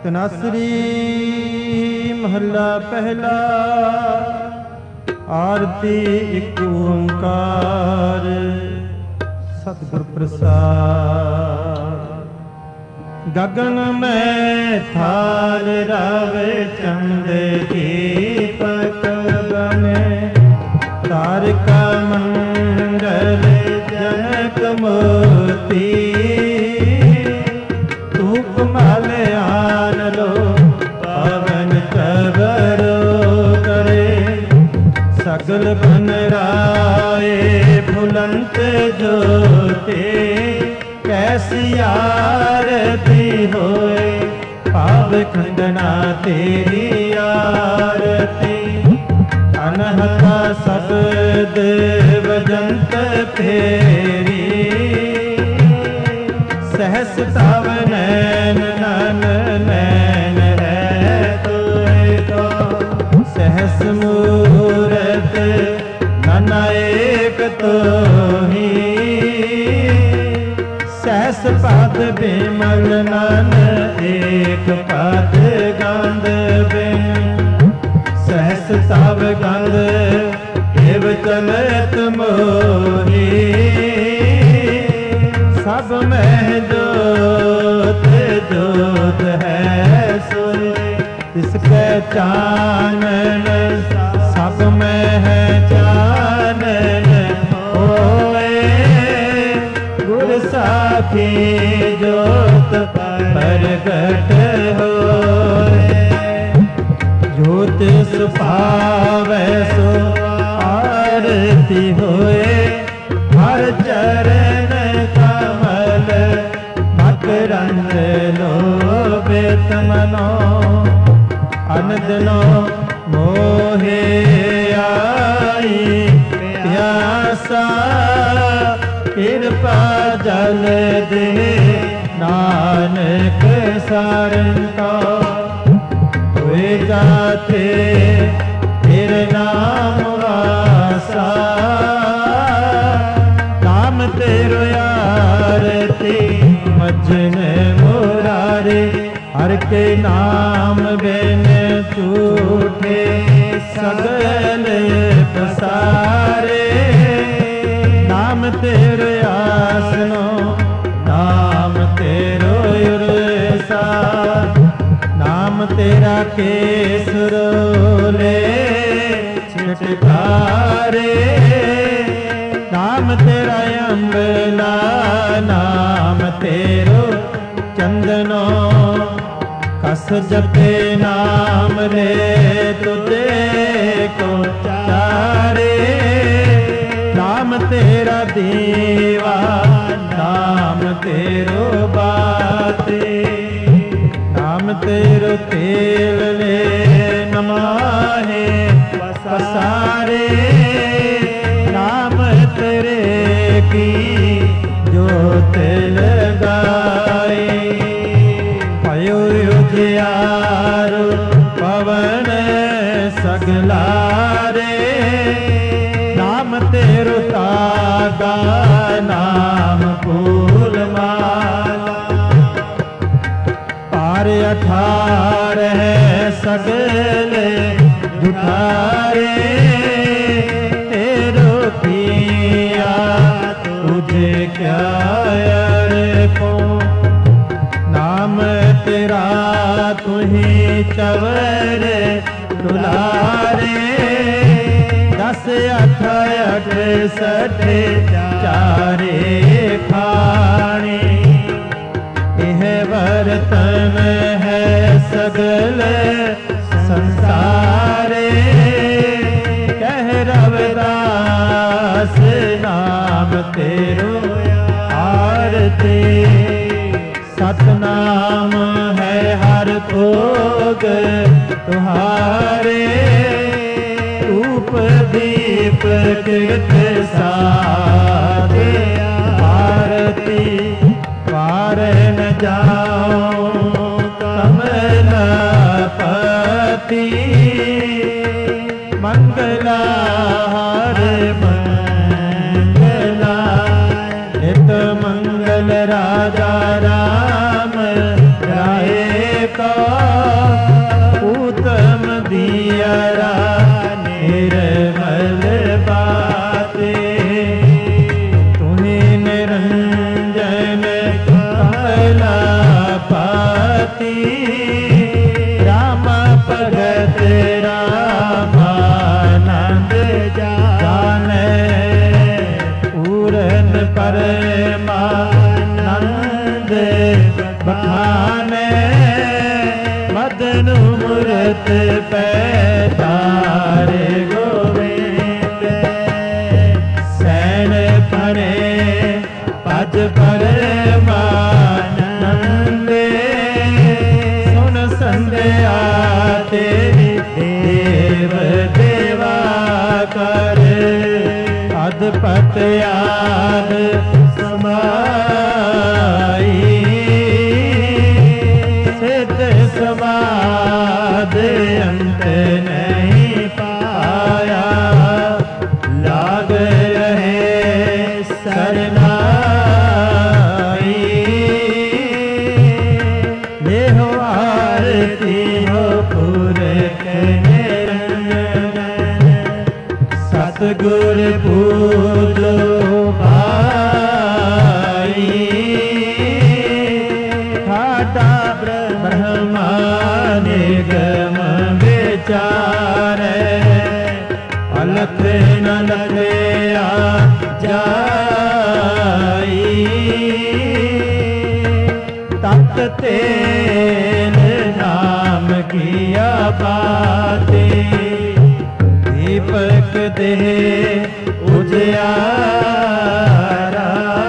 कनासरी महला पहला। आरती एक ओंकार सतगुर प्रसाद। गगन में थाल रावे चंद दीपक बने। तारका मंडल जनक मोती। धूप माल्यान लो पवन कबरो करे। सगल बन राए फुलंत ज्योति। कैसी आरती होए पाव खंडना तेरी आरती। अनहता शब्द बजंत फेरी। सहस तव नैन नन नैन है तोय तो। सहस मूरत नन एक तोही। सहस पद बिमल नन एक पद गंध बिन। सहस तव गंध देव चलत मोही। सब में जोत जोत है सोए। इसके चानन सब में है चानन होए। गुर साखी जोत प्रगट होए। ज्योत सुपावै सो आरती होए। हर चरण कमल मकरंद लोभित मनो। अनदनो मोहे आई प्यासा। कृपा जल दे नानक सारन का। हुए जाते तेरे नाम वासा। नाम तेरो आरती मज्जन मुरारे। हर के नाम बिन झूठे सगल पसारे। नाम तेरो आसनो नाम तेरो उरसा। नाम तेरा केसरोले छिटकारे। नाम तेरा अम्बला नाम तेरो चंदनो। कस जपे नाम ले तुझे को चारे। नाम तेरा दीवा नाम तेरो बाते। नाम तेरो तेल ले नमाहे पसारे। नाम तेरे की जोत लगाए। पयो उजियारो पवन सगलारे। नाम तेरो तागा नाम फूल माला। पार अठार है सगले जुठारे। तेरो पिया तुझे क्या अड़को। नाम तेरा तुही चवर दुलारे। 10 8 68 चारे खाने। यह बर्तन है सगल संसारे। कह रविदास नाम तेरो आरती। सतनाम है हर भोग तुम्हारे। रूप दीप कृत साध आरती। पार न जाओ कमलापति। मंगलाहार मंगला। नित मंगल राजा राम राय का। परमानंद बखाने मदन मूरत पैतारे गोविंद सैन परे पज परमानंद सुन संध्या तेरी देव देवा कर अदपत आद समाई सिद्ध समाद अंत नहीं पाया लाग रहे सरनाई ले हो आरती हो पुरख निरंजन सतगुर पूजो भाई ठाटा ब्रह्मा निगम विचार अलख न लखया जाई तत तेल नाम किया बातें दीपक दे उजियारा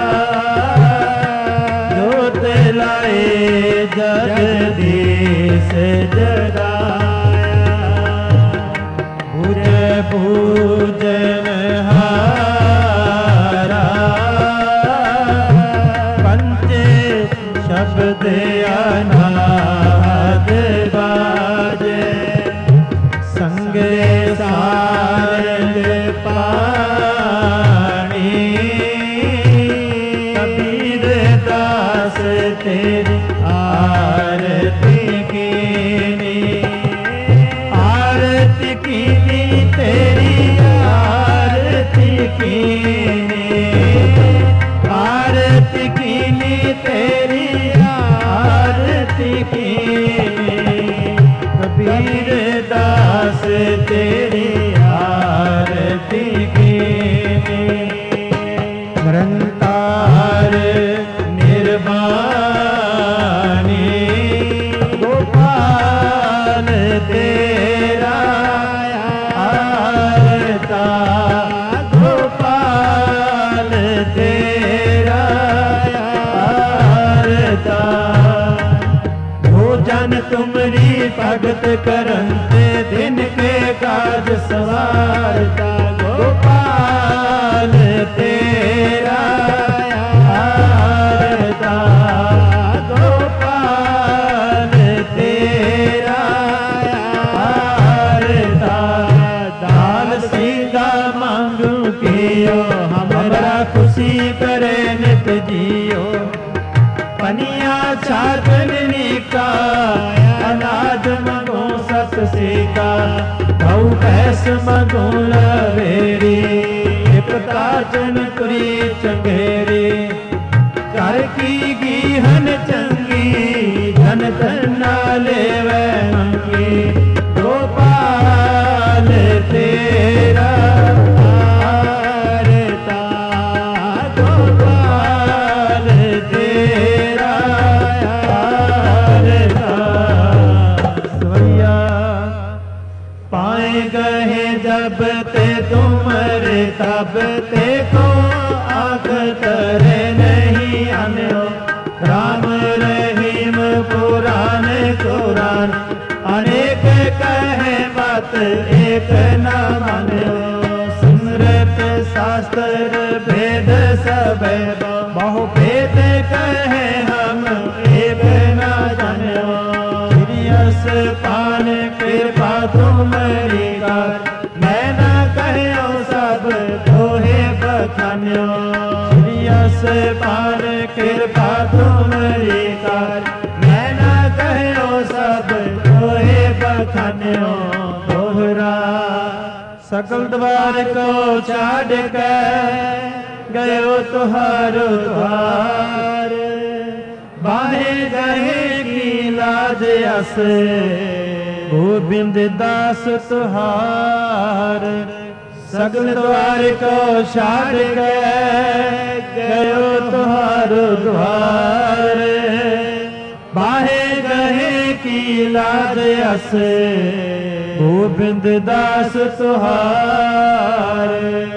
जोत लाए जगदीश जगाया पूज पूजन हारा पंचे शब्द अनाद बाजे संगे सारंग पानी कबीर दास तेरी आरती कीनी तेरी आरती कीनी तेरी आरती कीनी कबीर दास तेरी आरती कीनी निरंकार निर्वाणी गोपाल तेरा आरता गोपाल तेरा आरता भोजन तुमरी भगत करंते दिन के काज सवारता गोपाल तेरा आरता गोपाल तेरा आरता दाल सीधा मांगू कियो हमारा खुशी करे नित जियो पनिया छाछनी का अनाज मगो सत सीका गौ भैंस मगो लवेरी काचन तुरी चंगेरी घर की गीहन चंगी धन धना लेवे मंगी गोपाल तेरा आरता गोपाल तेरा आरता सोया पाए गए जब ते तुमरे तब ते को आग तरे नहीं आन्यो राम रहीम पुराण कुरान अनेक कहे मत एक न मान्यो सुमरत शास्त्र भेद सब बहु भेद कहे हम एक न जान्यो श्रीयस पान कृपा तुमरी कर मैं न कहो सब तोहे बखान्यो श्रीयस पान कृपा तुमरी कर मैं न कहो सब तोहे बखान्यो दोहरा सकल द्वार को छाड़ के गयो तुहारो द्वार बाहे गहे की लाज अस गोबिंद दास तुहार सगल द्वार को छाड़ के गयो तुहारो द्वार। बाहे गहे की लाज अस गोबिंद दास तुहार।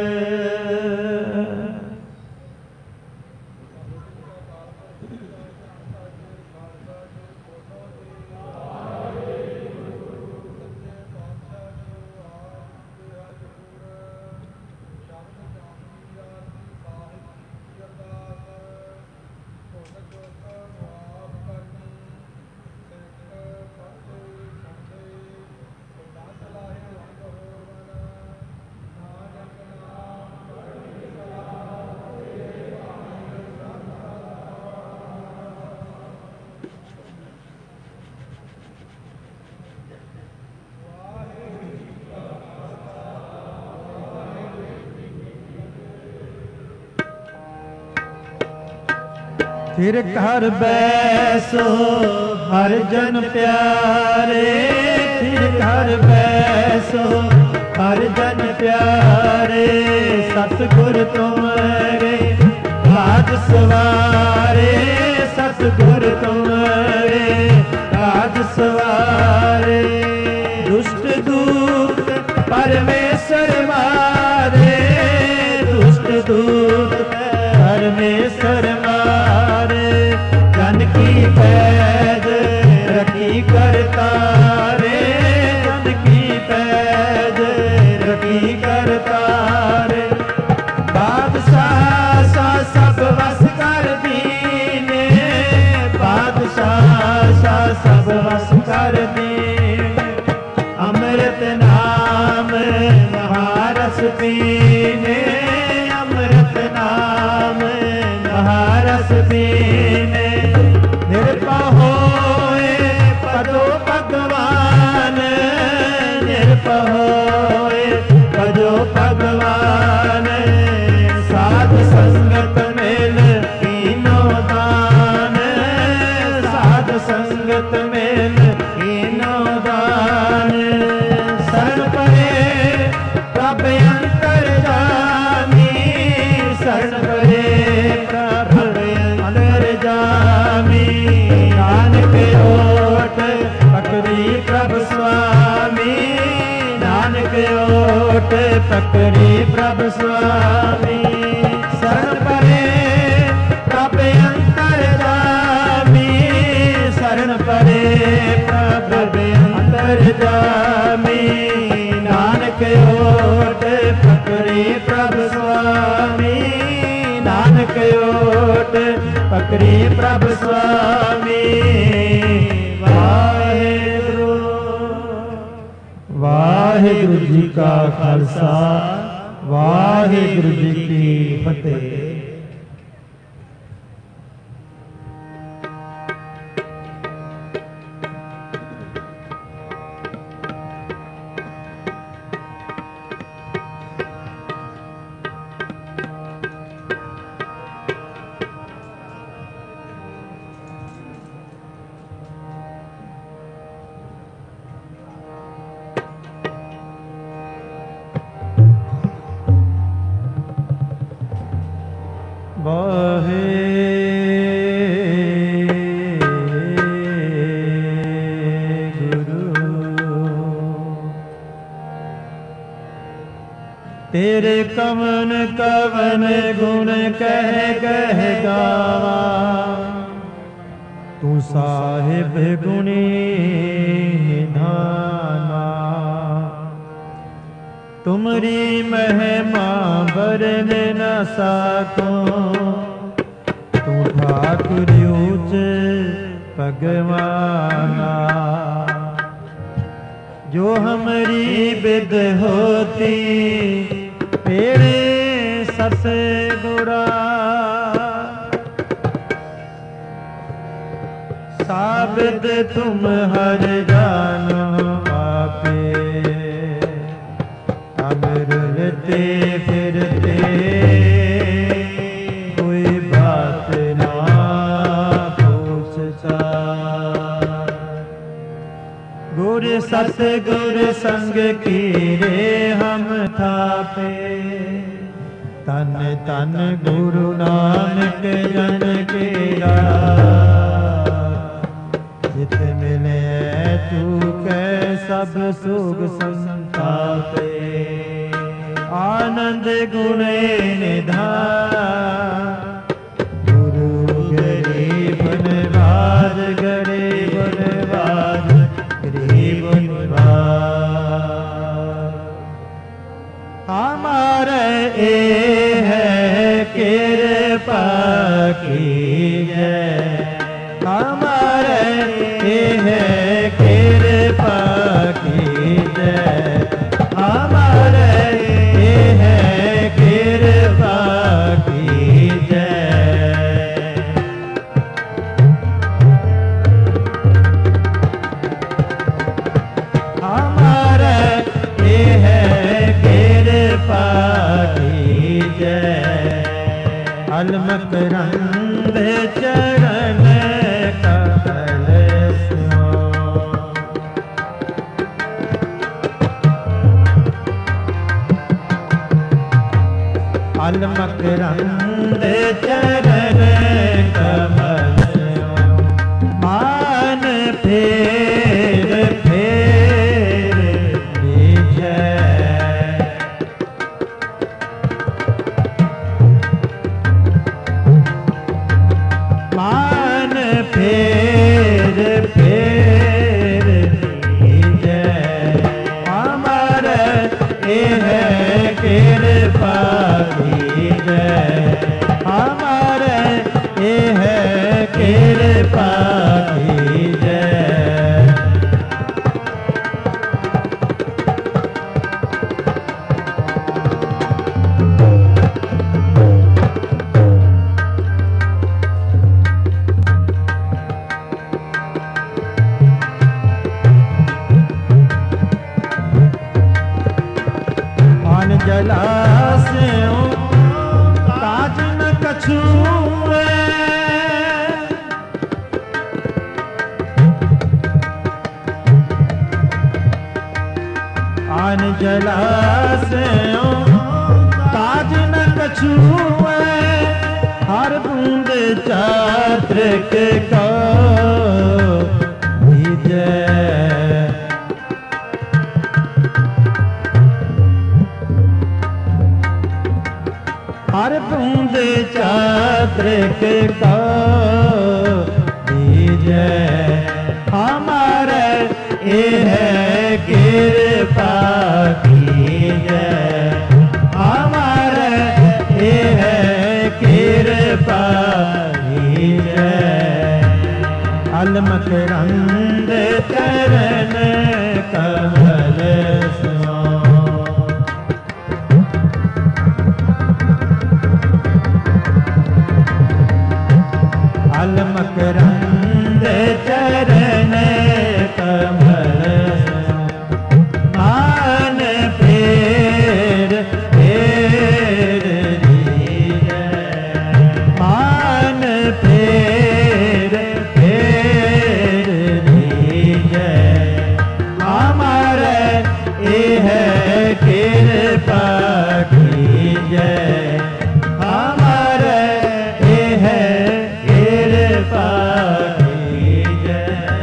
फिर घर बैसो हर जन प्यारे। फिर घर बैसो हर जन प्यारे। सतगुर तुम्हारे राज सवारे। सतगुर तुम्हारे राज सवारे। दुष्ट दूत परमेश्वर मारे। दुष्ट दूत परमेश्वर मारे। जन की पैद रखी करतारे। जन की पैद रखी करतारे। बादशाह सा सब वस कर दीने। बादशाह सा सब वस कर दीने। अमृत नाम महारस पीने। अमृत नाम महारस पीने। निर्भय होए पदो भगवान। निर्भय होए पदो भगवान। साध संगत मेल कीनो दान। साध संगत मेल कीनो दान। शरण परे प्रभ अंतर जामी। शरण परे प्रभ अंतर जामी। नानक ओट पकड़ी प्रभ स्वामी। नानक ओट पकड़ी प्रभ स्वामी। शरण परे प्रभ अंतर जामी। शरण परे प्रभ अंतर जामी। नानक ओट पकड़ी प्रभ स्वामी। नानक ओट पकड़ी प्रभ स्वामी। वाहेगुरु वाहेगुरु जी का खालसा वाहेगुरु जी की फतेह। तेरे कवन कवन गुण कह कह गावा। तू साहिब गुणी निधाना। तुमरी महिमा बरन न साको। तू ठाकुर ऊच भगवाना। जो हमारी बिद होती तेरे सतगुरा। साबित तुम हर जानो आपे। अमृते फिरते कोई बात ना पूछता। गुर सतगुर संग कीरे हम थापे। तन तन गुरु नानक जन केरा, जित मिले चूके सब सुख संतापे। आनंद गुणे निधान, गुरु गरीब निवाज, गरीब निवाज, गरीब निवाज। हमारे ए है कृपा कीजिए, हमारे ए है कृपा कीजिए, हमारे ए है कृपा कीजिए। हमारे ए है कृपा कीजिए। अलमकरंद चरण कमल स्यो, अलमकरंद चरण कमल स्यो। मान फेर फेर दीजै, मान फेर फेर दीजै। हमारे ए है कृपा कीजिए, हमारे ए है कृपा कीजिए। आन जलास्यों काज न कछुए, आन जलास्यों काज न कछुए। हर बूंद चात्रिक को दीजै, हर बूंद चात्रिक को दीजै। हमारे ए है कृपा कीजिए, हमारे ए है कृपा कीजिए। अलमकरंद चरण कमल स्यो, अलमकरंद चरण कमल स्यो। मान फेर फेर दीजै, मान फेर फेर दीजै। हमारे ए है कृपा कीजिए, हमारे ए है कृपा कीजिए।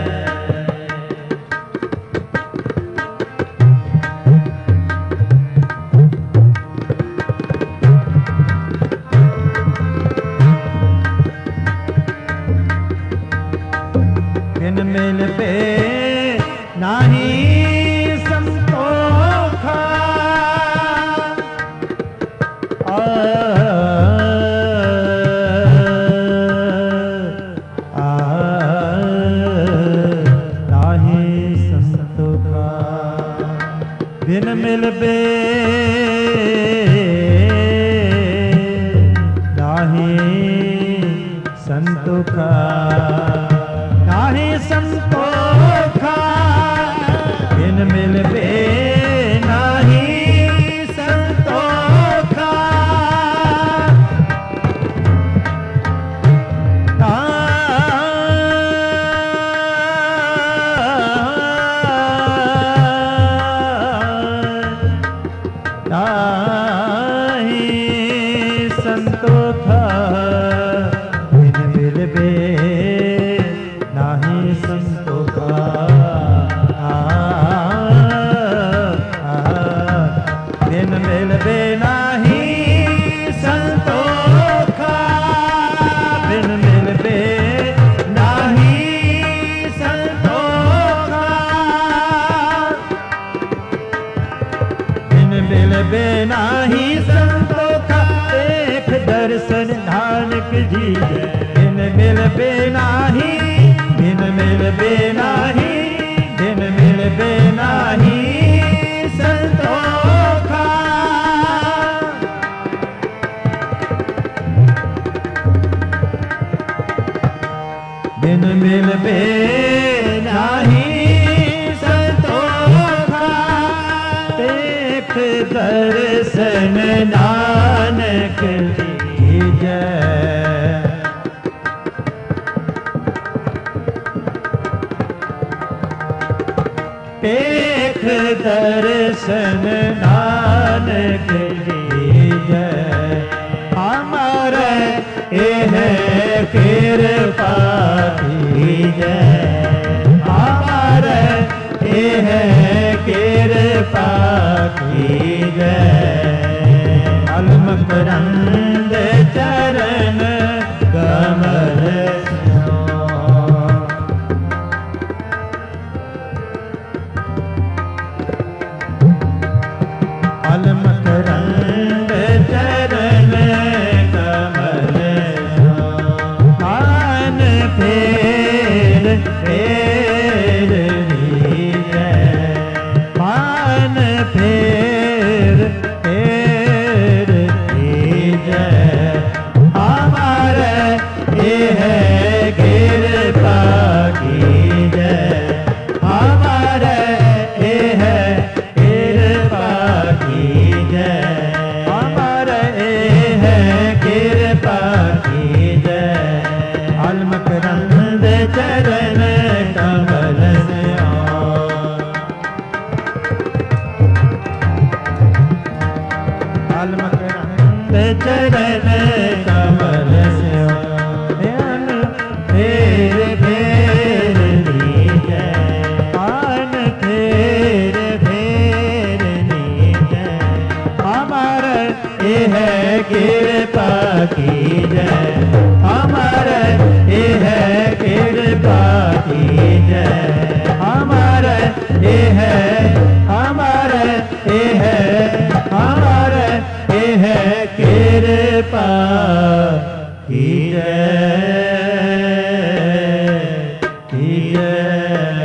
बिन मिल पे नाही संतोखा, नाही संतोखा। बिन मिल पे नाही संतोखा, नाही संतोखा। बिन मिल पे नाही संतोखा। जीजे बिन मिल बेनाही बिन मिल बेनाही बिन मिल बेनाही संतोखा बिन मिल बेनाही संतोखा देख दर्शन नानक की जय देख दर्शन नानक की जय हमारे यह कृपा की जय हमारे यह कृपा की जय अलमकरंद चरण कमल अलमकरंद चरण कमल मान फेर फेर जय मान फेर फेर जय हमारे यह कृपा की जय हमारे यह कृपा की जय हमारे यह कृपा की जय अलमकरंद चरण कमल अलमकरंद चरण कमल ध्यान फेर फेर जय आन फेर फेर जय हमारे यह कृपा की जय हमारे यह कृपा की जय हमारे यह हमारे यह हमारे यह कृपा की जय की जय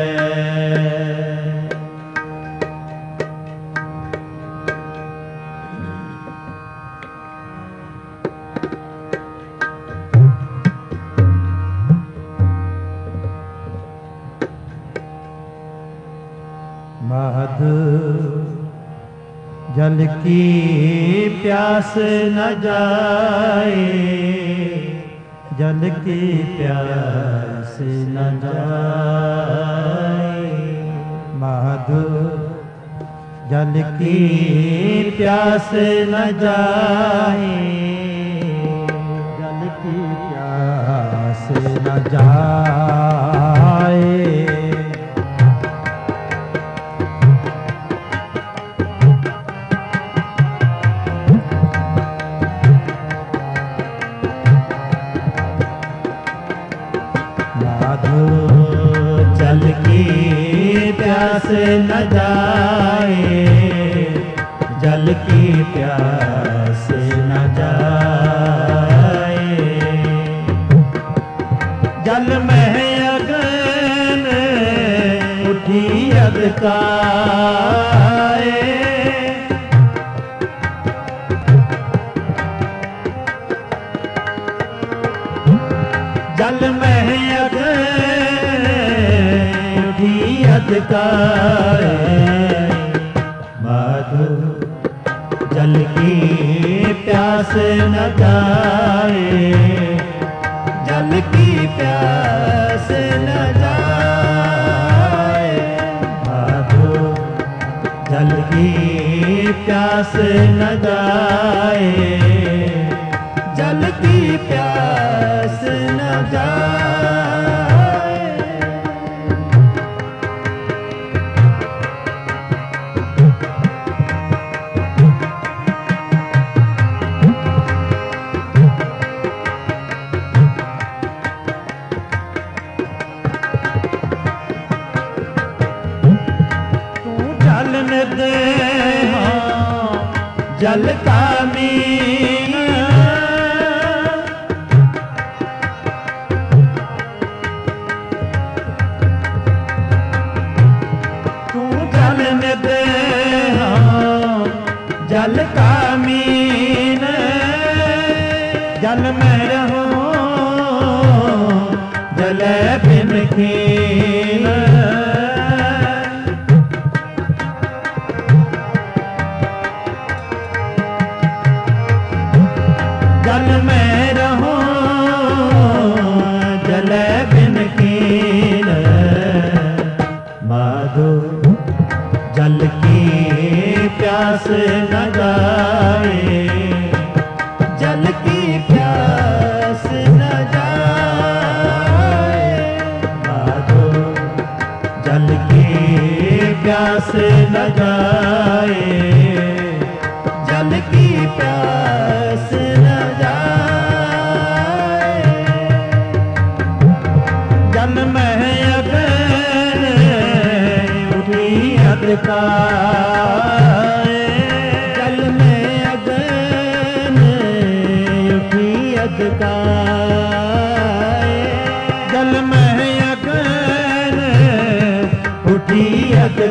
मधु जल की प्यास न जाए जल की प्यास न जाए मधु जल की प्यास न जाए जल की प्यास न जाए जल की प्यास न जाए जल की प्यास न जाए जल में अगन उठी अगकाए जल में अगकाए मधु जल की प्यास न जाए जल की प्यास न जाए मधु जल की प्यास न जाए जल की प्यास न जाए दे जल का मीन कीन जल में रहूं जल बिन कीन माधो जल की प्यास न जाए जल की प्यास न जाए माधो जल की प्यास न जाए जल की प्यास न जाए जल में अगन उठी अंधकार जल में अगन उठी अंधकार जल में अगन उठी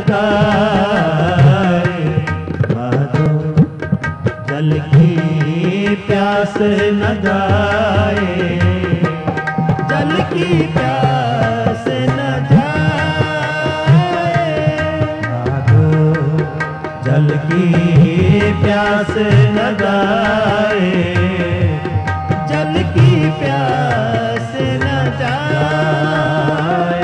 अंधकार माधो जल की प्यास न जाए जल की प्यास न जाए माधो जल की प्यास न जाए जल की प्यास न जाए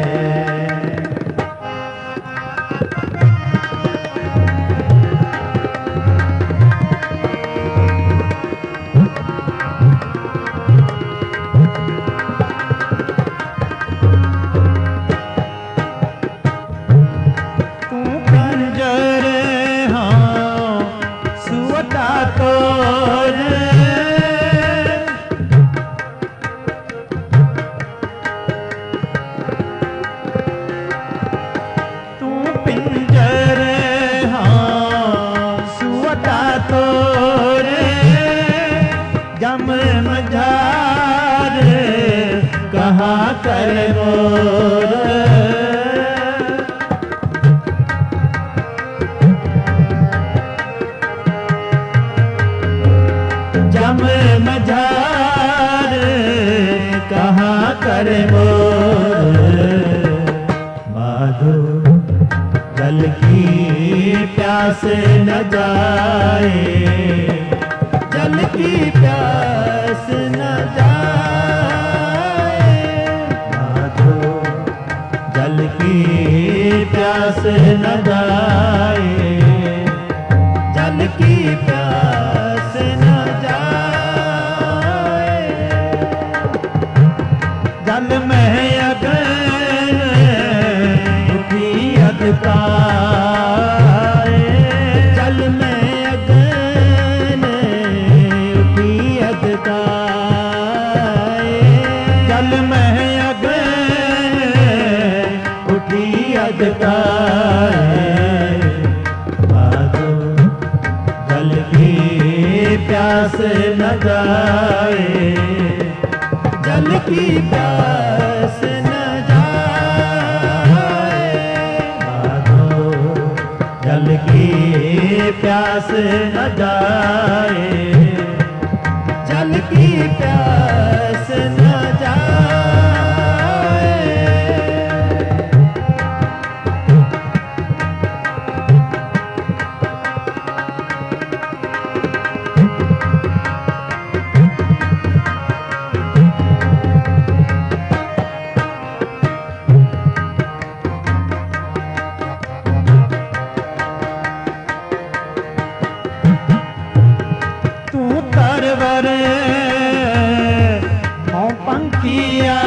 जम मझार कहाँ कर मोर जम मझार कहाँ कर मोर माधो जल की प्यास न जाए जल की प्यास न जाए माधो जल की प्यास न जाए जल की प्यास न जाए जल में अगन उठी अंधकार जल में अगन उठी अंधकार जल में अगन उठी अंधकार माधो जल की प्यास न जाए जल की प्यास न जाए माधो जल की प्यास न जाए जल की प्यास न जाए तरवर मों पंखिया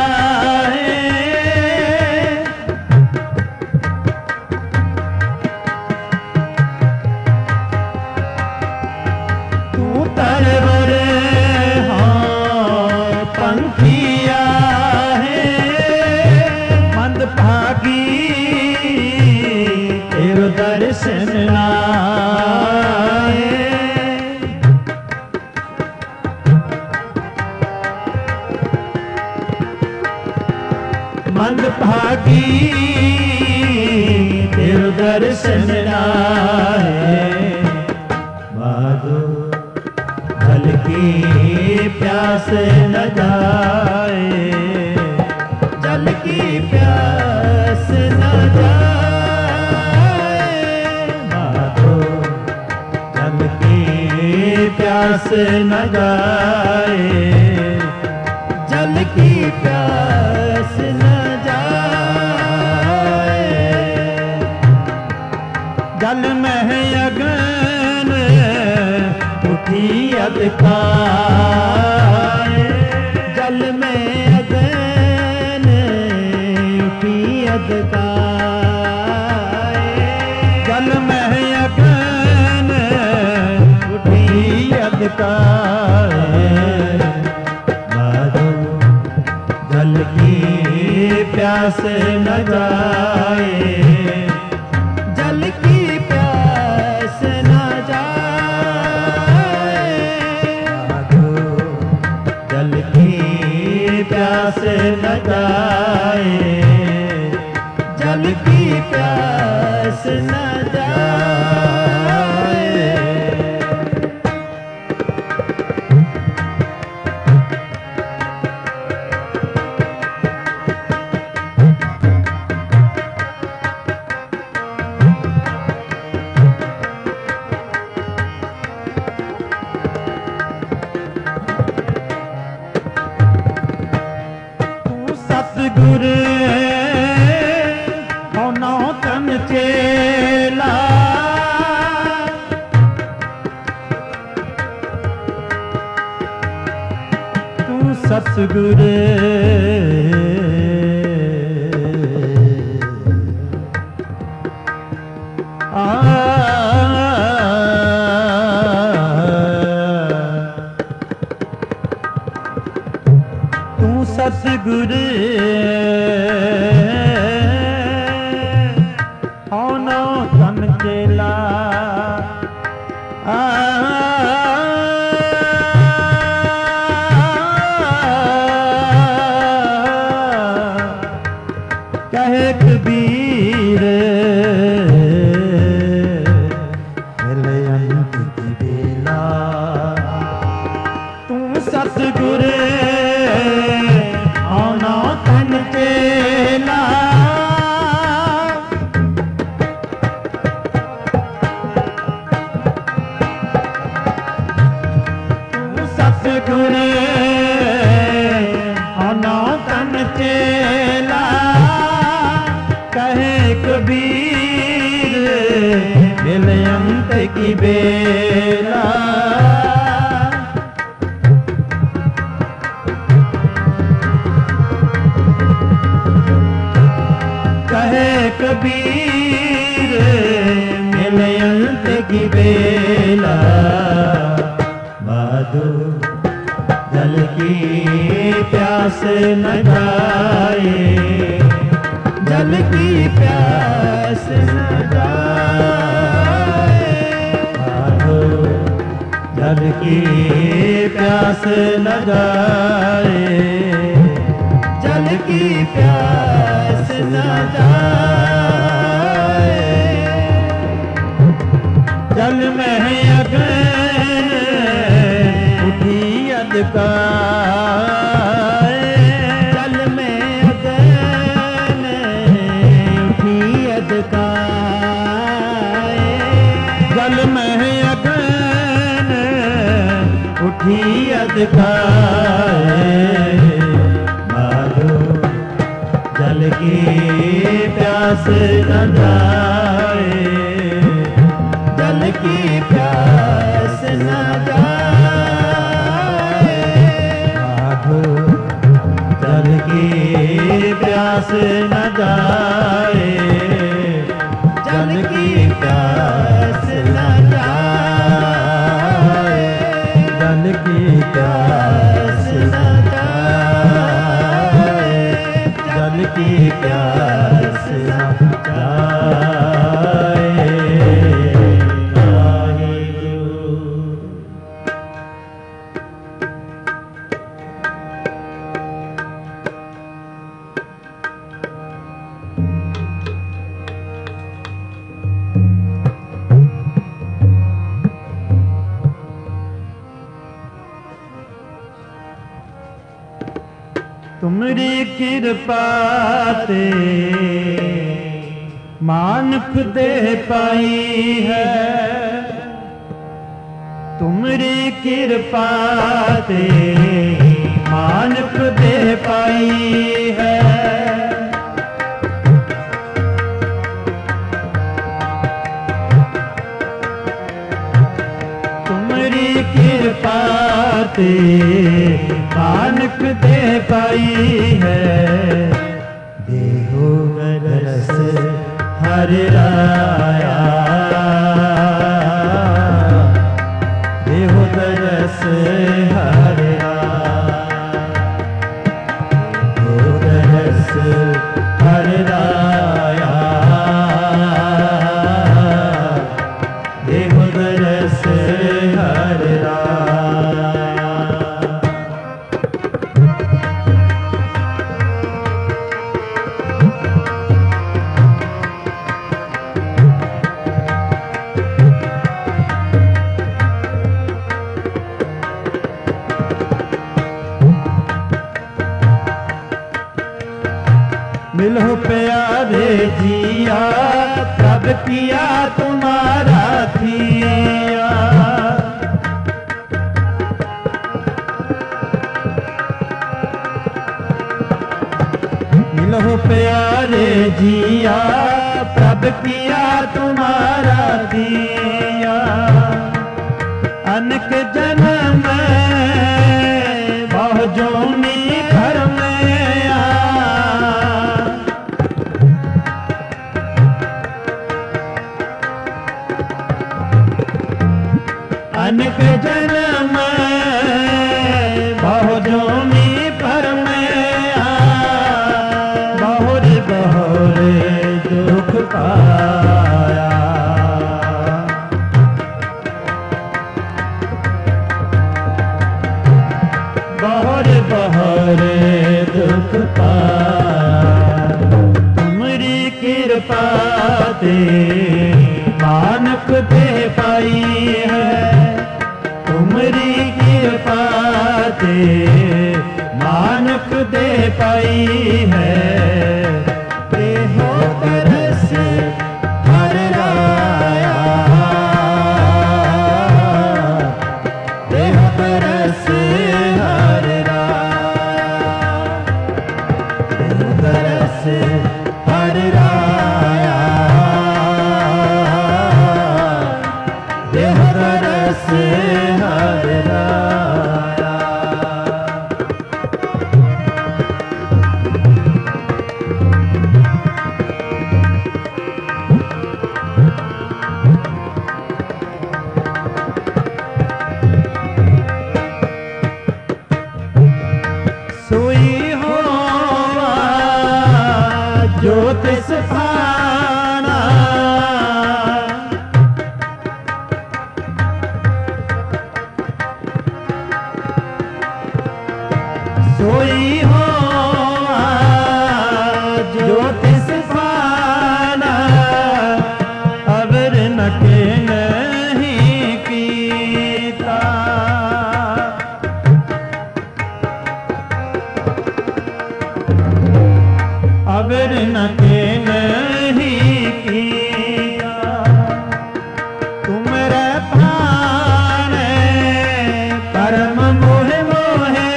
तू तरवर हाँ पंखिया है मंद भागी तेरो दर्शन आए मंद भागी तेरो दर्शन आए माधो जल की प्यास न जाए जल की प्यास न जाए, जल की प्यास न जाए। जल में अगन उठी अधकार, जल में अगन उठी अधकार, जल में अगन उठी अधकार। माधो जल की प्यास न जाए, जल की प्यास न जाए। माधो जल की प्यास न जाए, जल की प्यास न जाए। सतगुर होना तन चेला, तू सतगुर तू सतगुर होना तन चेला। कहे कबीर मिले अंत की बेला, तू सतगुर होना तन चेला। तू सतगुर होना तन चेला, कहे कबीर मिले अंत की बेला। कहे कबीर मिले अंत की बेला। माधो जल की प्यास न जाए, जल की प्यास न जाए। माधो जल की प्यास न जाए, जल की प्यास न जाए। जल में अगन उठी अधकार, जल में अगन उठी अधकार, जल में अगन उठी अधकार। माधो जल की प्यास न जाए, जल की प्यास न जाए। माधो जल की प्यास न जाए, जल की प्यास न जाए, जल की प्यास न जाए, जल की प्यास न जाए। तुमरी कृपा ते मानुख दे पाई है, तुमरी कृपा ते मानक दे पाई है। तुमरी कृपा ते मानक दे पाई है। देहो रस हर राया, देहो रस हर राया, देहो रस हर राया, देहो रस हर राया। मिलो प्यारे जिया तब किया तुम्हारा थिया। मिलो प्यारे जिया तब किया तुम्हारा दिया। अनक जन्म बहु जोनी घर में अनक जन्म बहु जोनी पर में बहुर बहुर दुख पाया। बहुर बहुर दुख पाया। तुमरी कृपा ते मानक दे पाई है। तुमरी कृपा ते मानक दे पाई है। देहो तरस हर राया, देहो तरस हर राया, देहो तरस हर राया, देहो तरस हर राया। सोई होवा ज्योतिष फाना, सोई होवा ज्योतिष फाना। अबर नके नहीं कीता, अबर नके नहीं किया। तुमरे प्राण परम मोह मोहे,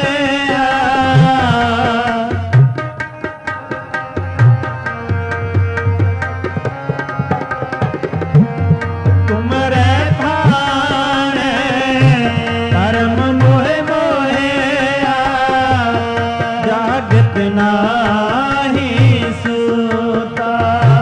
तुमरे प्राण परम मोह मोहे। जागत नाही सूता,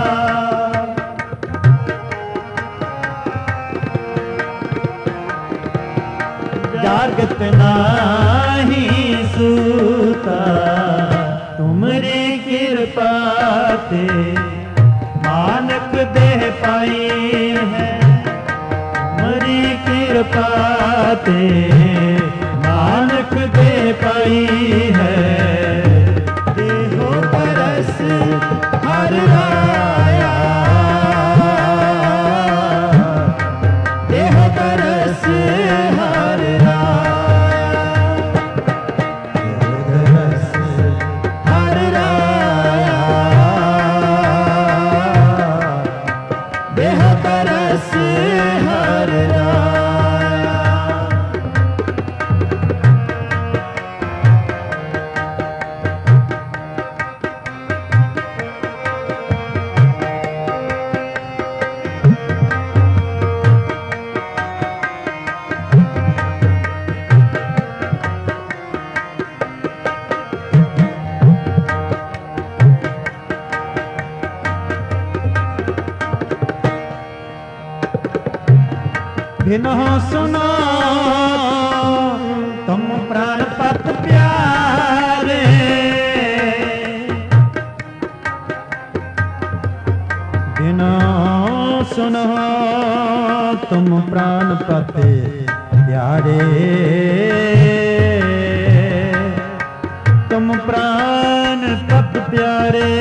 जागत नाही सूता। तुमरी कृपा ते मानक दे पाई है। तुमरी कृपा ते मानक दे पाई है। देह बिनो सुनो तुम प्राण पत प्यारे, बिनो सुनो तुम प्राण पत प्यारे, तुम प्राण पत प्यारे,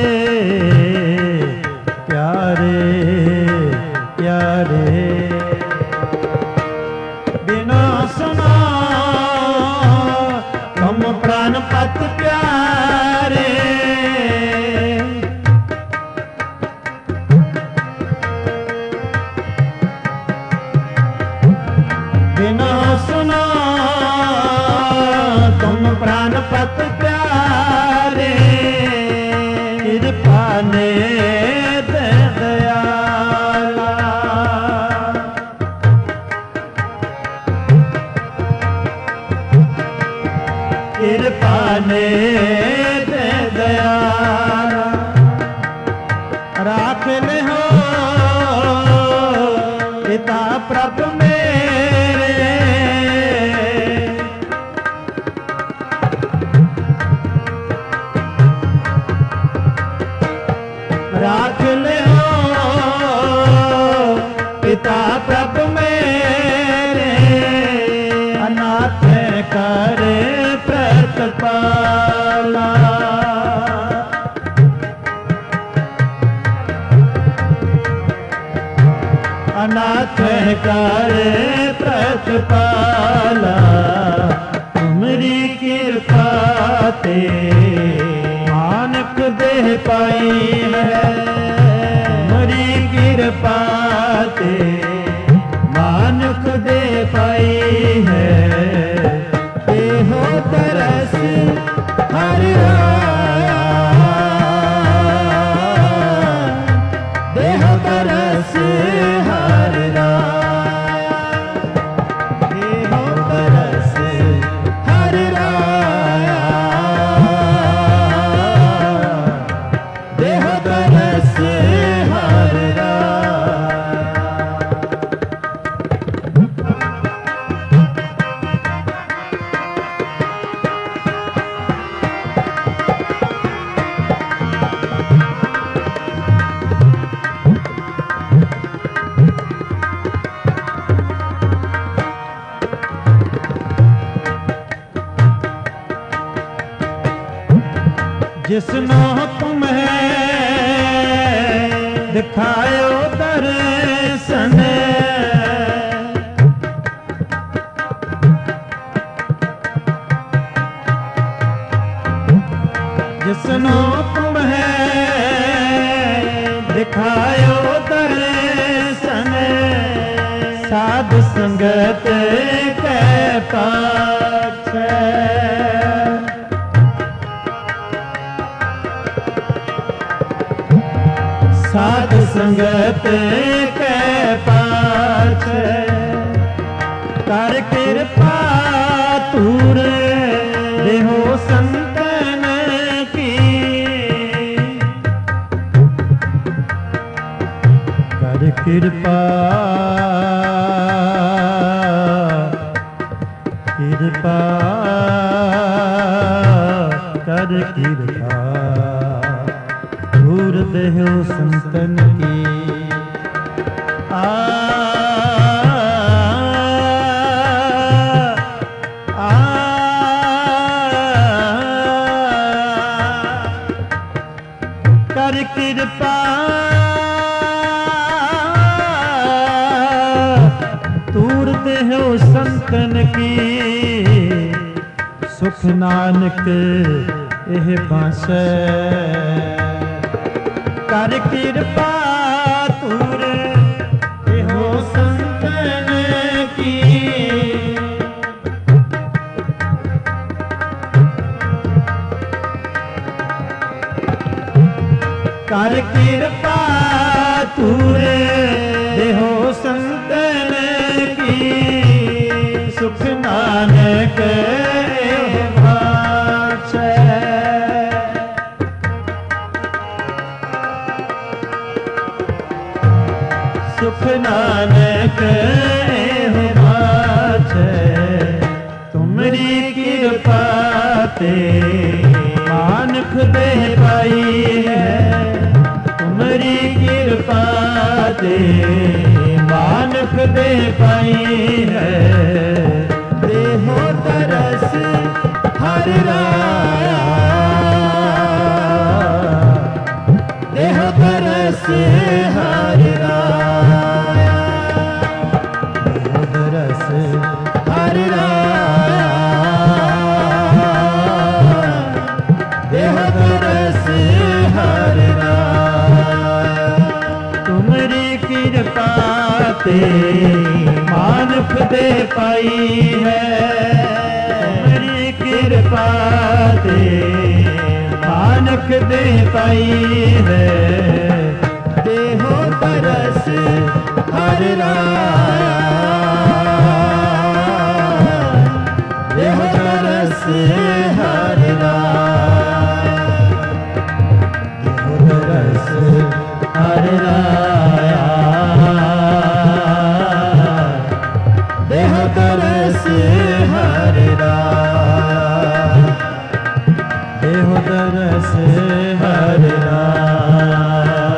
प्यारे प्यारे। बिनो सुनो तुम प्राण पत प्यारे, बिनो सुनो तुम प्राण पत प्यारे, कृपा ने दे दयाला, कृपा ने दे दयाला, राख ले हो पिता प्रभु मेरे, राख ले हो पिता प्रभु मेरे, अनाथ करे प्रतिपाला, अनाथ करे प्रतिपाला, तुमरी कृपा ते मानक देह पाई है, तुमरी कृपा ते मानक देह पाई है, देहो तरस हर आया, देहो तरस हर राया, देहो तरस हर राया, देहो तरस हर राया। जिसनो तुम्हें दिखायो दर्शन, जिसनो तुम्हें दिखायो दर्शन, साध संगत के पाछ, साध संगत के पाछ, कर कृपा तूर देहो संतन की, कर कृपा कृपा कर कृपा दूर देहो संतन की, कर कृपा दूर देहो संतन की, सुख नानक एह बांसै, कर कृपा तूर देहो संतन की, कर कृपा तूर देहो संतन की, सुख नानक सुख नानक हो ते मानख दे पाई है तुमरी कृपा ते मानख दे पाई है देहो तरस हर राया देहो तरस हर राया देहो तरस हर राया देहो तरस हर राया तुमरी कृपा ते मानख दे पाई है तुमरी कृपा ते मानख दे पाई है देहो तरस हर राया देहो तरस हर राया देहो तरस हर राया देहो तरस हर राया देहो तरस हर राया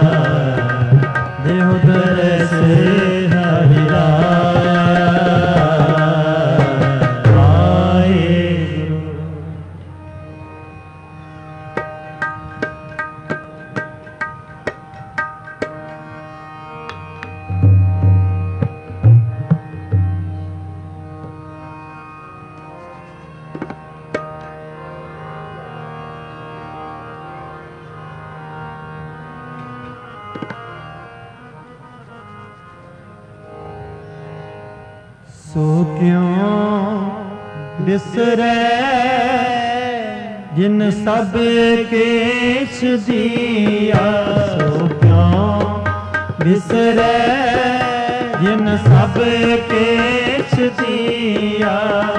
देहो तरस हर राया वाहेगुरु। सो क्यों बिसरै जिन सब केछ दिया सो क्यों बिसरै जिन सब केछ दिया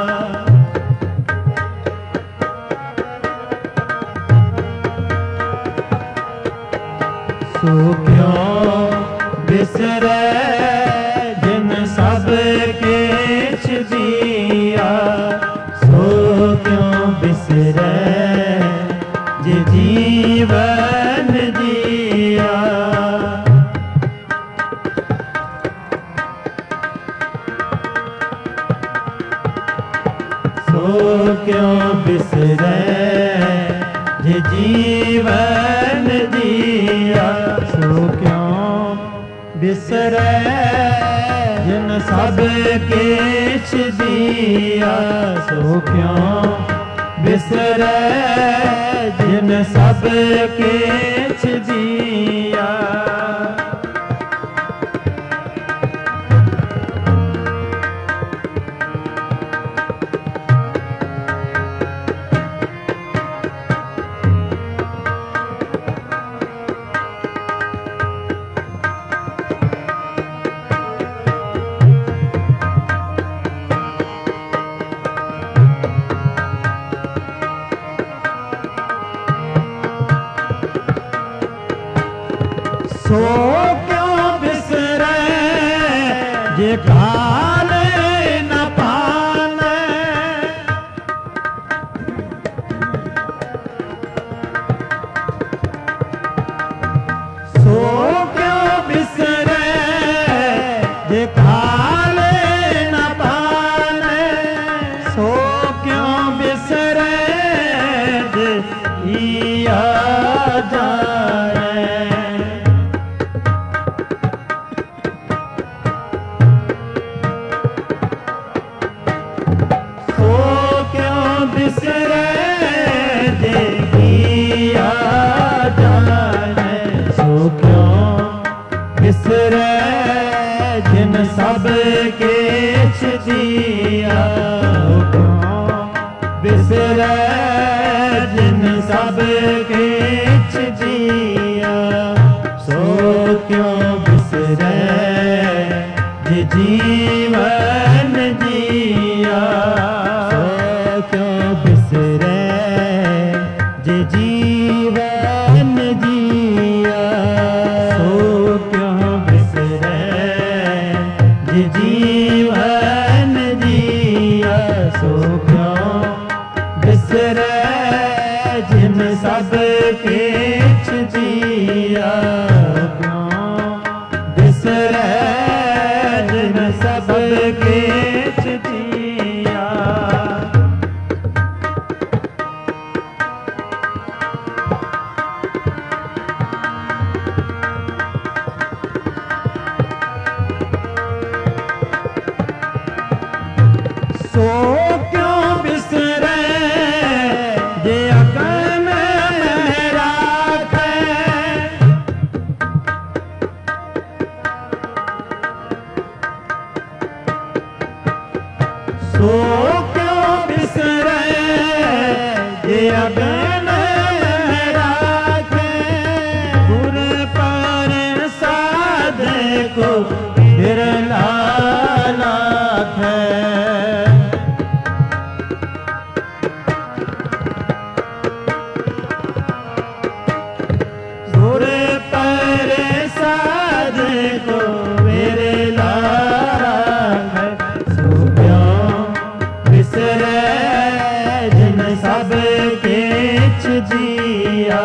सो क्यों बिसरै जिन सब केछ दिया सो क्यों बिसरै जे जीवन दिया सो क्यों बिसरै जे जीवन दिया सो क्यों बिसरै जिन सब केछ दिया सो क्यों बिसरै जिन सब केछ दिया सो क्यों बिसरै जे खाने न पाने सो क्यों बिसरै जे खाने न पाने सो क्यों बिसरै जे इया जाने बिसरै जे किया जाने सो क्यों बिसरै जिन सब केछ दिया सो क्यों बिसरै जिन सब केछ दिया सो क्यों बिसरै जे जीवन दिया क्यों बिसरै जे जीवन दिया सो क्यों बिसरै जे जीवन दिया सो क्यों बिसरै जिन सब किछ दिया बिसरै जिन सब किछ दिया सो क्यों बिसरे जे अगन में राखे सो क्यों बिसरे जे अगन में राखे गुर पर साधे को बिरला लाखे दिया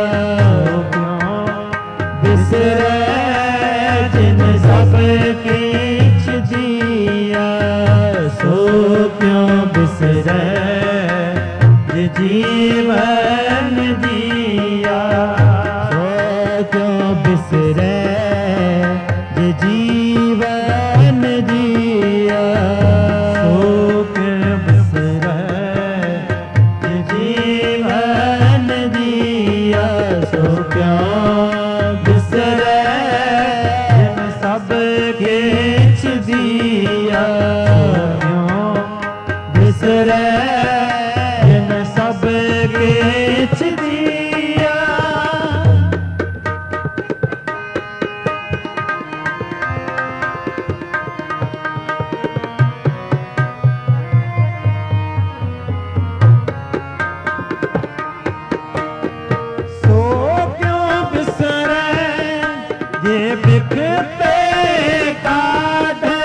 बिसरै जिन सब किछ दिया सो क्यों बिसरै जे जीवन दिया सो क्यों बिसरै जे जीवन दिया सो क्यों बिसरै जे जीवन दिया सो क्यों बिसरै जिन सब किछ दिया क्यों बिसरै जिन सब किछ दिया सो क्यों बिसरै जे बिखते काटे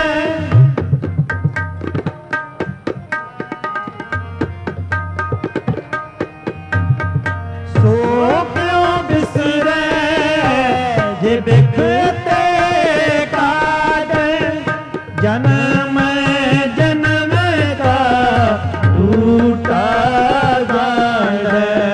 सो क्यों बिसरै जे बिखते काटे जन्म जन्म का टूटा गांठ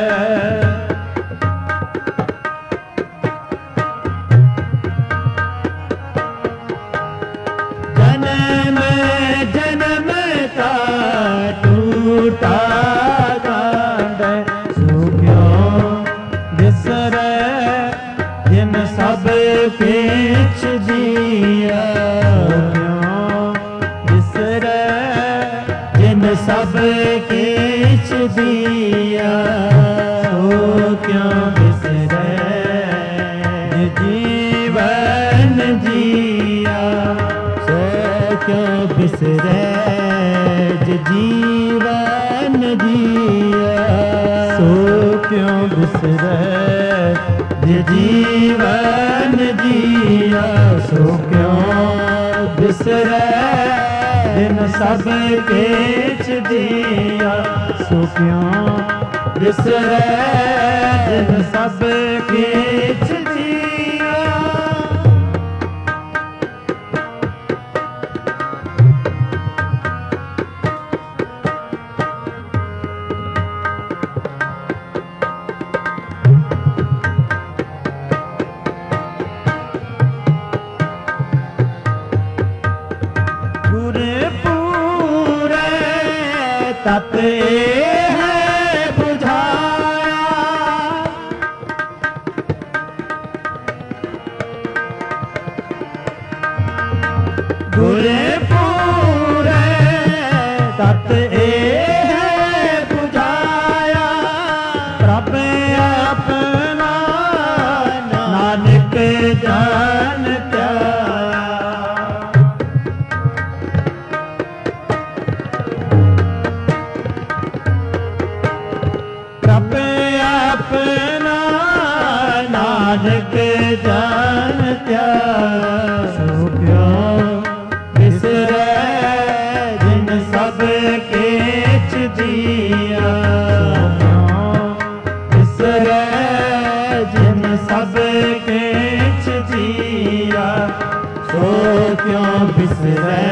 जन्म जन्म का टूटा गांठ सो क्यों बिसरै जिन सब किछ दिया क्यों बिसरै जिन सब किछ दिया सो क्यों बिसरै जे जीवन जिया सो क्यों बिसरै जे जीवन जिया सो क्यों बिसरै जे जीवन जिया सो क्यों बिसरै जिन सब किछ दिया सो क्यों बिसरै जिन सब किछ दिया तत है बुझाया गुरे पूरे तत है बुझाया प्रभ अपना नानक जान अपना नानक जान सो क्यों बिसरै जिन सब किछ दिया सब किछ जिया सो क्यों बिसरै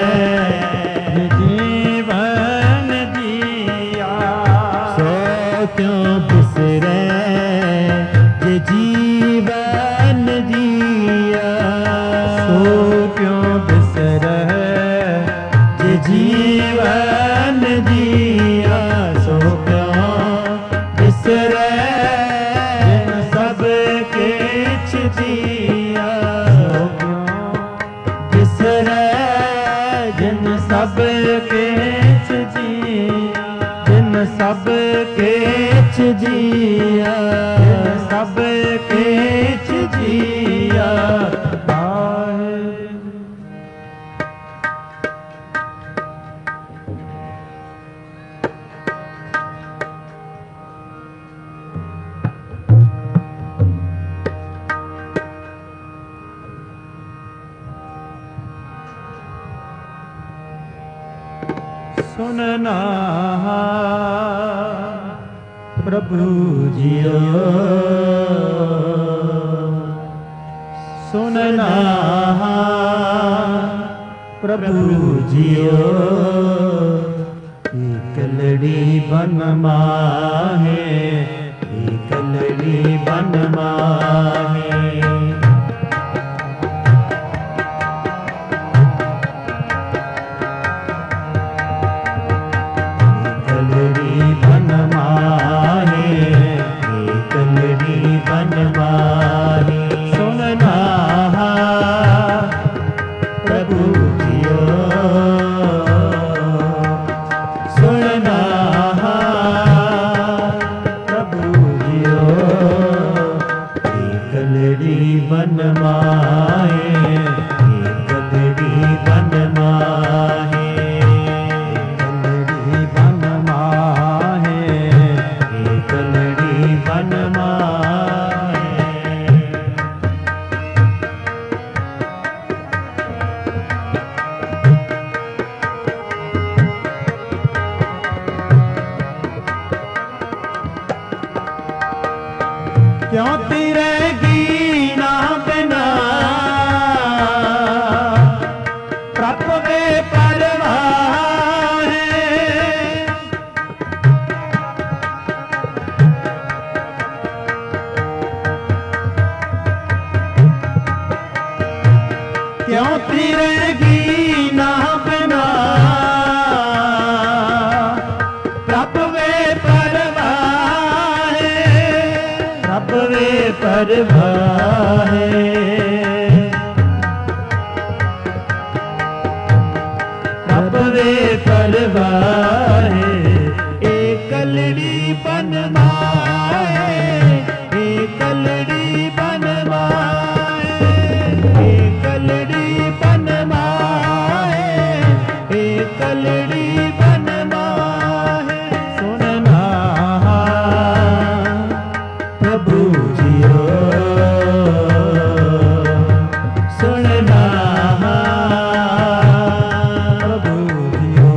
जीवन जिया सो क्यों बिसरै जीवन जिया सो क्यों बिसरै जीवन जिया सो क्यों बिसरै जिन सब किछ जिया सो क्यों बिसरै जिन सब किछ जिया जिन सब किछ जिया सब किछ जिया सुनना प्रभु जियो सुनना प्रभु जियो कलड़ी बन माहे कलड़ी बन माहे सुनना प्रभु जियो सुनना प्रभु जियो कलड़ी बन माहे कलड़ी बन माहे कलड़ी बन माहे कलड़ी बन क्यों तिरेगी ना बिना प्रभ वे परवाह क्यों तिरेगी ना बिना प्रभ वे परवाह प्रभ वे परवाह प्रभ वे परवाह एक कलड़ी बन माए एक कलड़ी बन माए एक कलड़ी बन माए एक कलड़ी बन माए सुनना प्रभु जियो सुनना प्रभु जियो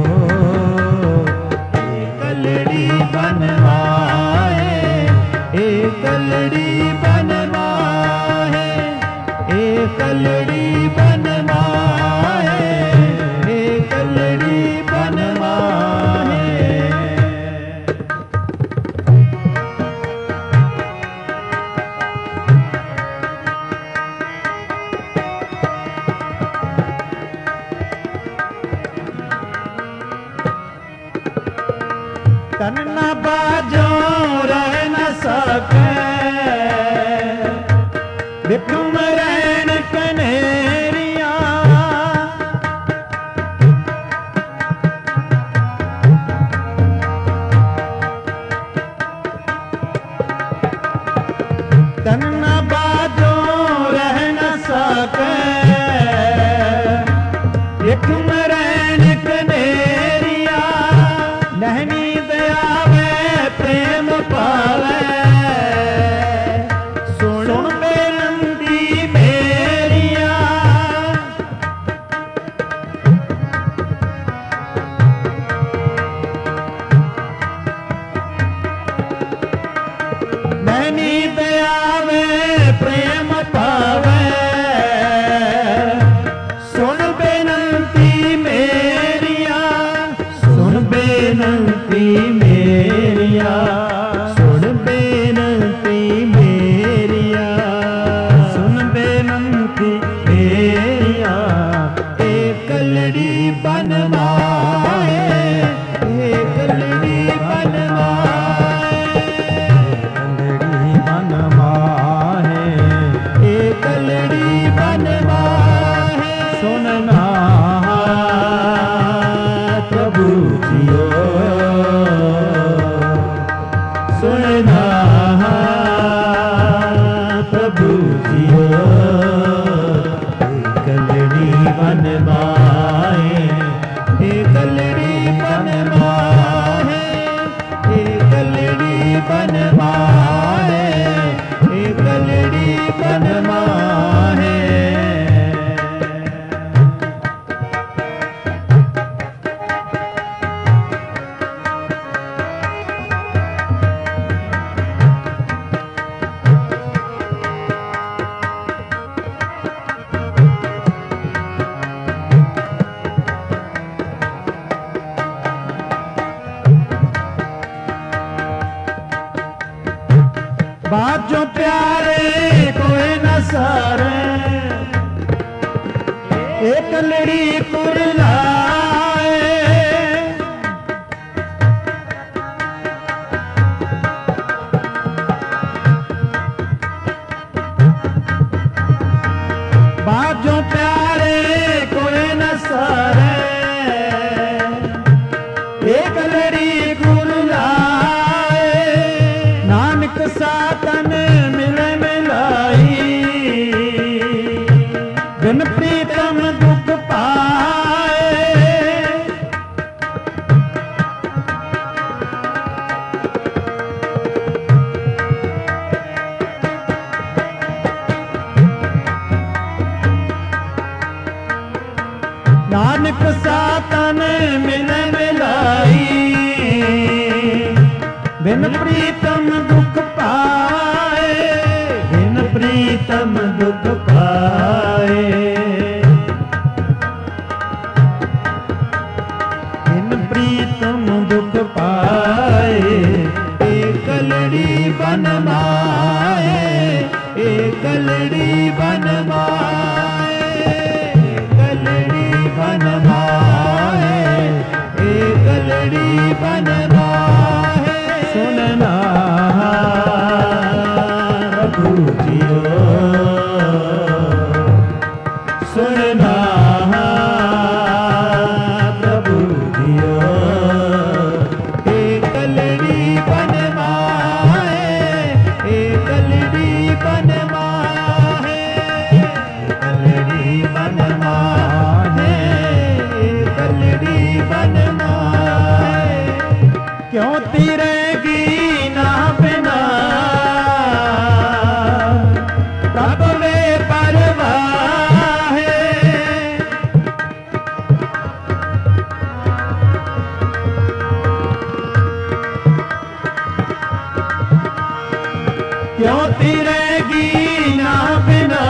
कलड़ी बनवाए एक कलड़ी बनवाए एक कलड़ी बनवाए एक कलड़ी बनवाए तन न बाजो रह न सके बिखुम रैन कनेरिया तन न बाजो रह न सके बिखुम रैन कनेरिया नहनी दयावे प्रेम पावे सुन बेनंती मेरिया नहनी दयावे प्रेम पावे। सुन बेनंती मेरिया, सुन बेनंती मेरिया, सुन बेनंती मेरिया, सुन बेनंती मेरिया। एक लड़ी बनवाए, एक लड़ी बनवाए, लड़ी बनवाए, एक लड़ी बनवाए। सुनना प्रभु जियो, सुनना प्रभु जियो। एक लड़ी बनवाए, एक लड़ी बनवाए, एक लड़ी बनवाए, एक लड़ी बनवाए। बाजो प्यारे कोई न सारे, एक लड़ी कुरलाए। बाजो प्यारे कोई न सारे, एक लड़ी कुरलाए। नानक सातन मिले मिलाई, बिन प्रीतम दुख पाए। नानक सातन मिले मिलाई, बिन प्रीतम दुख पाए, बिन प्रीतम दुख पाए, बिन प्रीतम दुख पाए। एक लड़ी बनवाए, एक लड़ी बनवाए, एक लड़ी बनवाए, एक लड़ी बनवाए। सुनना प्रभु जियो, सुनना प्रभु जियो। एक लड़ी बनवाए, एक लड़ी बनवाए, एक लड़ी बनवाए, एक लड़ी बनवाए। क्यों तिरेगी ना बिना तब वे परवाह है। क्यों तिरेगी ना बिना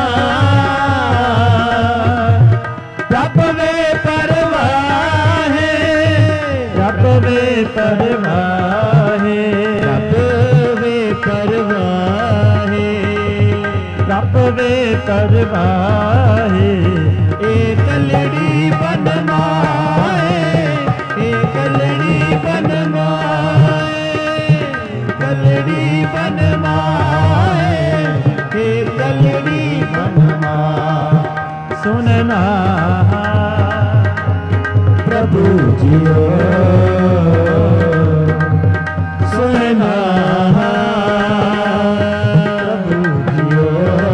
तब वे परवाह है, रब वे परवाह है, रब वे परवाह है, रब वे परवाह है। एक लड़ी बनवाए, एक लड़ी बनवाए, एक लड़ी बनवाए, एक लड़ी बनवाए। सुनना प्रभु जियो, सुनना प्रभु जियो।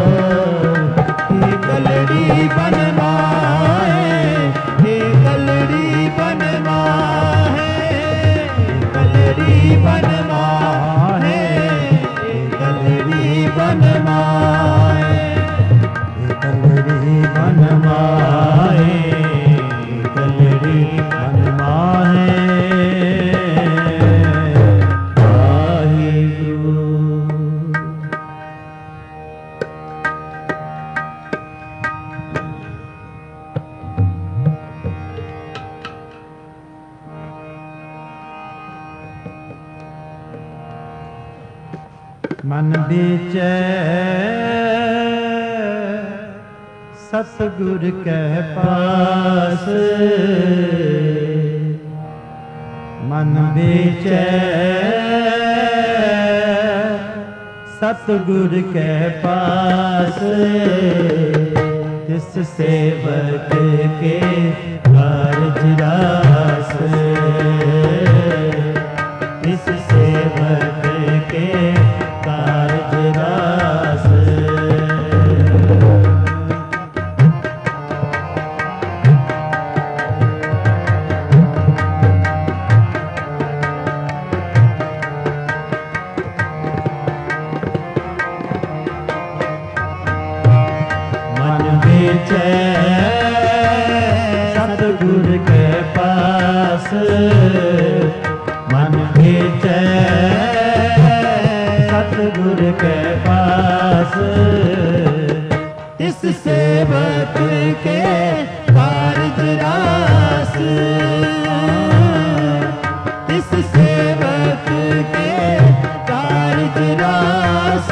एक लड़ी बनवाए, एक लड़ी बनवाए, एक लड़ी बनवाए, एक लड़ी बनवाए, एक लड़ी बनवाए, एक लड़ी बनवाए। मन बीचे सतगुर के पास, मन बीचे सतगुर के पास, तिस सेवक के कारज रास, तिस सेवक के कारज रास। सतगुर के पास, मन बीचे सतगुर के पास, इस सेवक के कारज रास, इस सेवक के कारज रास।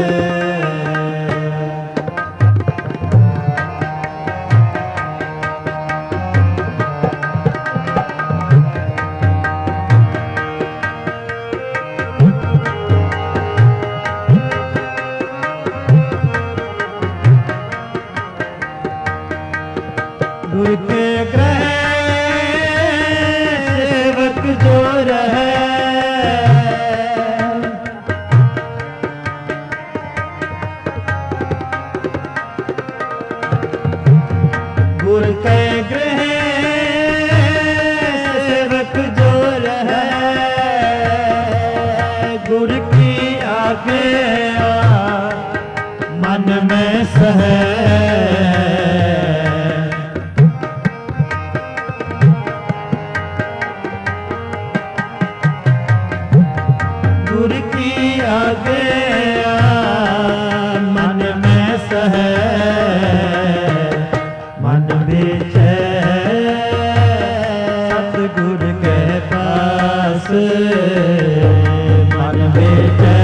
गुरु के ग्रह सेवक जो रहे, गुरु के ग्रह सेवक जो रहे, गुरु की आज्ञा मन में सहे, गुरु की आज्ञा मन में सहे, मन बीचे सतगुर के पास, मन बीचे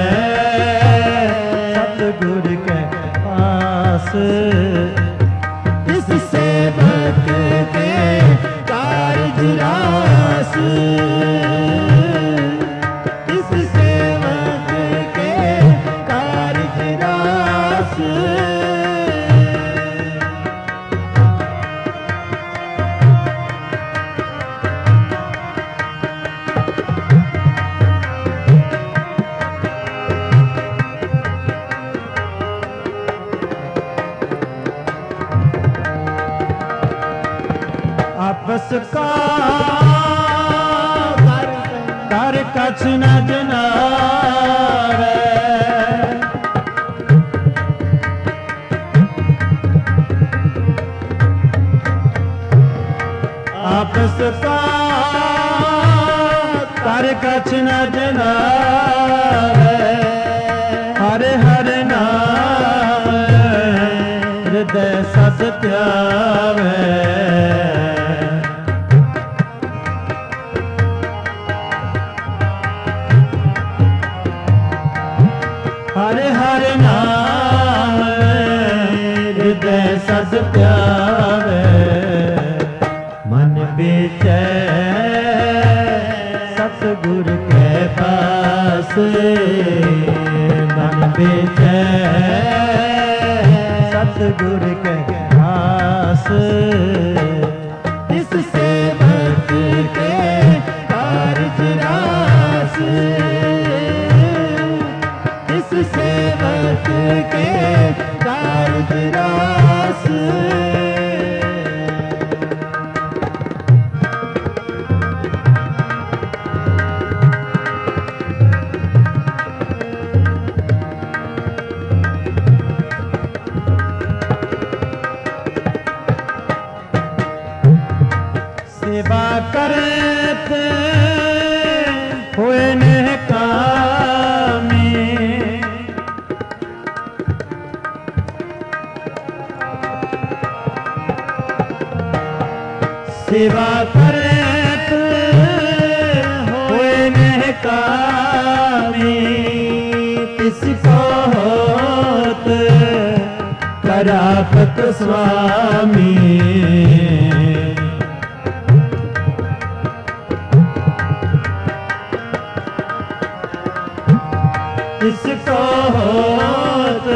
सतगुर के पास, इस सेवक के कारज रास, आपस का कर कछ न जनावे, आपस का कर कछ न जनावे, हरे हरे नाम हृदय सस त्यावे, हरे हरे नाम हृदय सस त्यावे, मन बीचे सतगुर के पास, मन बीचे सतगुर के पास, इस सेवक के कारज रास, इस सेवक के कारज रास। सेवा करते हुए न कामी, सेवा करते हुए न कामी, होत प्राप्त स्वामी। इसको होत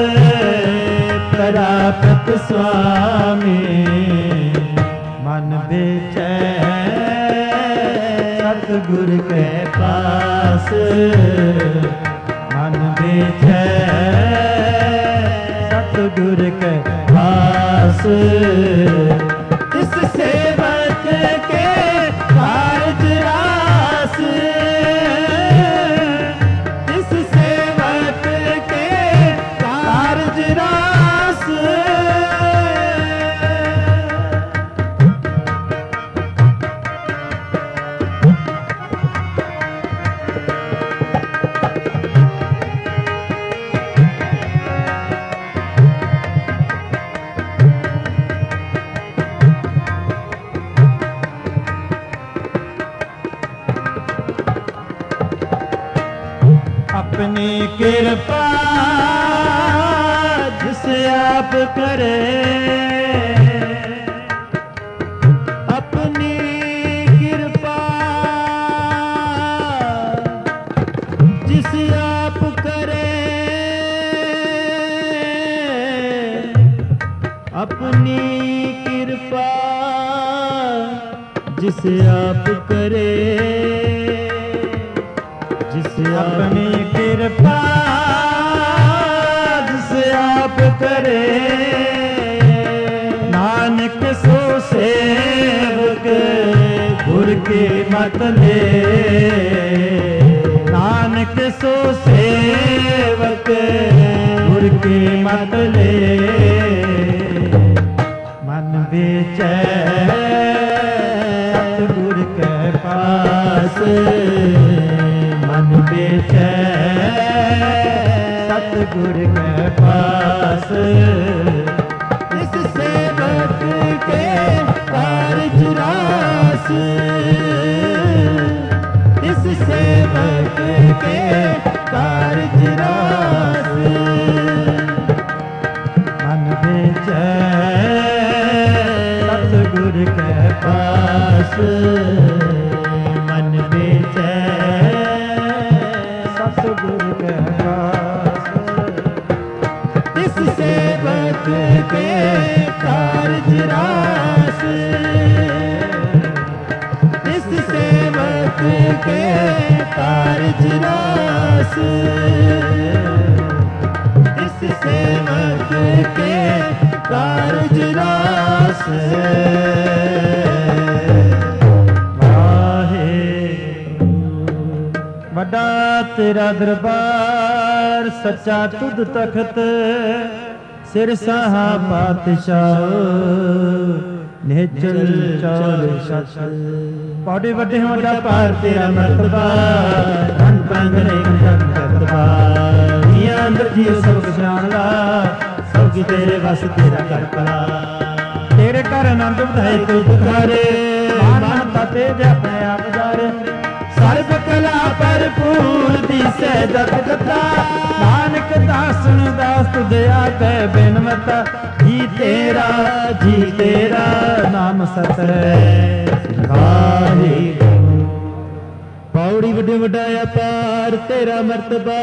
प्राप्त स्वामी। मन बेचैन सतगुर के पास, मन बेचैन सतगुर के पास। इस सेवक के कारज रास, इस सेवक के कारज रास। अपनी कृपा जिस आप करे, अपनी कृपा जिस आप करे, अपनी कृपा जिस आप करे, अपनी कृपा जिस आप करे। नानक सो सेवक गुर की मत ले, नानक सो सेवक गुर की मत ले। मन बेचैन सतगुर के पास, मन बेचैन सतगुर के पास। इस सेवक के कारज रास, इस सेवक के कारज रास। मन बेचैन सतगुर के पास, मन बेचैन सतगुर के पास। इस सेवक के कारज रास, इस सेवक के कारज रास, इस सेवक के कारज रास। ਵੱਡਾ ਤੇਰਾ ਦਰਬਾਰ ਸੱਚਾ ਤੁਧ ਤਖਤ, ਸਿਰ ਸਾਹਾ ਪਾਤਸ਼ਾਹ ਨਿਹਚਲ ਚੌਲ ਸਤ। ਪੌੜੇ ਵੱਡੇ ਵੱਡਾ ਪਾਰ ਤੇਰਾ ਮਰਤਬਾ, ਧਨ ਪੰਗ ਨੇ ਜਨ ਕਰਤਬਾ। ਜੀਆਂ ਅੰਦਰ ਜੀ ਸਭ ਜਾਣ ਲਾ, ਸਭ ਕੀ ਤੇਰੇ ਵਸ ਤੇਰਾ ਕਰ ਪਲਾ। ਤੇਰੇ ਘਰ ਆਨੰਦ ਵਧਾਏ ਕੋਈ ਪੁਕਾਰੇ, ਮਾਨਤਾ ਤੇ ਆਪਣੇ ਆਪ ਜਾਰੇ। ਸਰਬ ਕਲਾ ਭਰਪੂਰ ਦਿਸੈ ਜਤ ਕਥਾ, ਨਾਨਕ ਦਾਸਨ ਦਾਸ ਤੁਧ ਆਗੇ ਬਿਨਵਤਾ। ਜੀ ਤੇਰਾ ਨਾਮ ਸਤ ਹੈ ਵਾਹਿਗੁਰੂ। ਪੌੜੀ ਵੱਡੇ ਵੱਡਾ ਅਪਾਰ ਤੇਰਾ ਮਰਤਬਾ,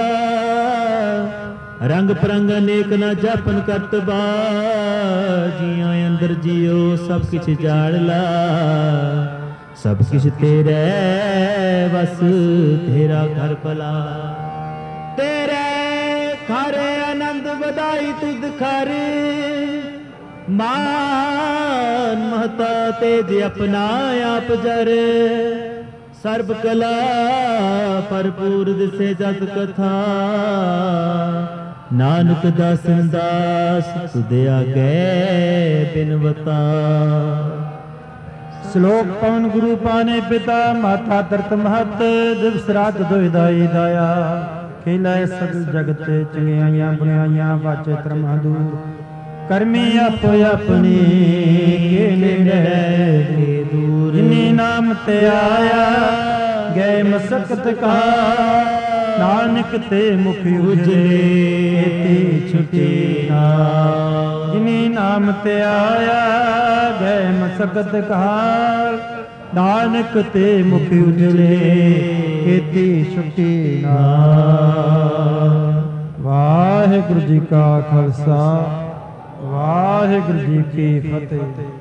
ਰੰਗ ਪਰੰਗ ਅਨੇਕ ਨਾ ਜਾਪਨ ਕਰਤਬਾ। ਜੀਆਂ ਅੰਦਰ ਜੀਓ ਸਭ ਕਿਛ ਜਾਣ ਲਾ, सब किछ तेरे बस तेरा घर भला। तेरे खारे आनंद बधाई तुद खारे, मान महता तेज अपना आप जर। सर्ब कला भरपूर दिसे जस कथा, नानक दासन दास तुद आगे बिनवता। श्लोक पवन गुरु पाने पिता, माता धरत महत। दिवस रात दुहिदाई दाया, खेलै सगल जगत चंगियाइयां बुराइयां वाचे त्रम दूर। करमी आपो अपनी के नेड़े दूर। जिनी नाम ते आया गए मसकत का, ਨਾਨਕ ਤੇ ਮੁਖ ਉਜਲੇ ਏਤੀ ਛੁਟੀ ਨਾਮ। ਜਿਨੀ ਨਾਮ ਤੇ ਆਇਆ ਗਏ ਮਸਕਤ ਕਾਲ, ਨਾਨਕ ਤੇ ਮੁਖ ਉਜਲੇ ਏਤੀ ਛੁਟੀ ਨਾਮ। ਵਾਹਿਗੁਰੂ ਜੀ ਕਾ ਖਾਲਸਾ, ਵਾਹਿਗੁਰੂ ਜੀ ਕੀ ਫਤਿਹ।